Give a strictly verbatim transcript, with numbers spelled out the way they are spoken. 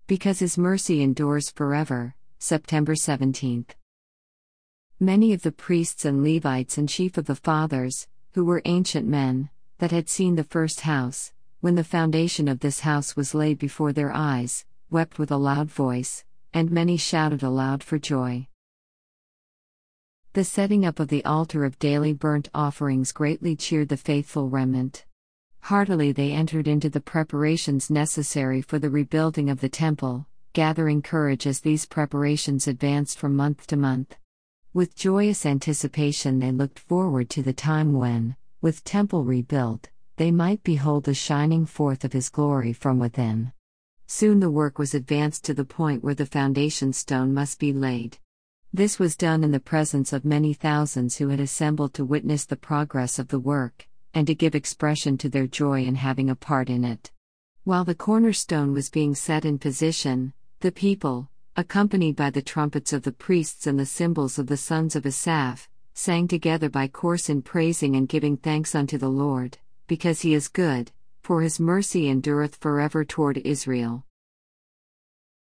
because his mercy endures forever. September seventeenth. Many of the priests and Levites and chief of the fathers, who were ancient men, that had seen the first house, when the foundation of this house was laid before their eyes, wept with a loud voice, and many shouted aloud for joy. The setting up of the altar of daily burnt offerings greatly cheered the faithful remnant. Heartily they entered into the preparations necessary for the rebuilding of the temple, gathering courage as these preparations advanced from month to month. With joyous anticipation they looked forward to the time when, with temple rebuilt, they might behold the shining forth of His glory from within. Soon the work was advanced to the point where the foundation stone must be laid. This was done in the presence of many thousands who had assembled to witness the progress of the work, and to give expression to their joy in having a part in it. While the cornerstone was being set in position, the people, accompanied by the trumpets of the priests and the cymbals of the sons of Asaph, sang together by course in praising and giving thanks unto the Lord, because He is good, for His mercy endureth forever toward Israel.